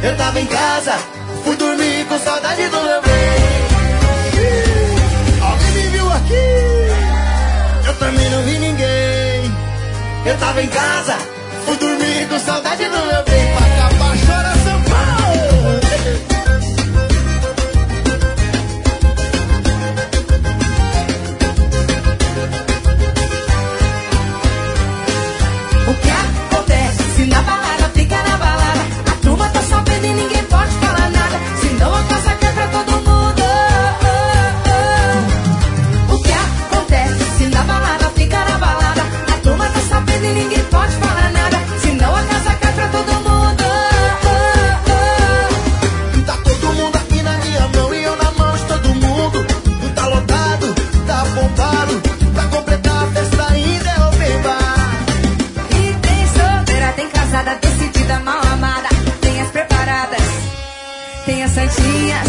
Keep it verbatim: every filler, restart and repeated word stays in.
Eu tava em casa, fui dormir com saudade do meu bem. Alguém me viu aqui? Eu também não vi ninguém. Eu tava em casa, fui dormir com saudade do meu bem. Pra acabar, chora São Paulo. O que acontece? Se na balada fica na balada, a turma tá sabendo e ninguém pode falar nada. Se não a casa quer pra todo mundo. O que acontece? Se na balada fica na balada, a turma tá sabendo e ninguém pode falar nada. Se não a casa quer pra todo mundo. Tá todo mundo aqui na minha mão e eu na mão de todo mundo. Tá lotado, tá bombado, pra completar a festa ainda é open bar. E tem solteira, tem casada, decidida, mal amada. Tem as preparadas, tem as santinhas,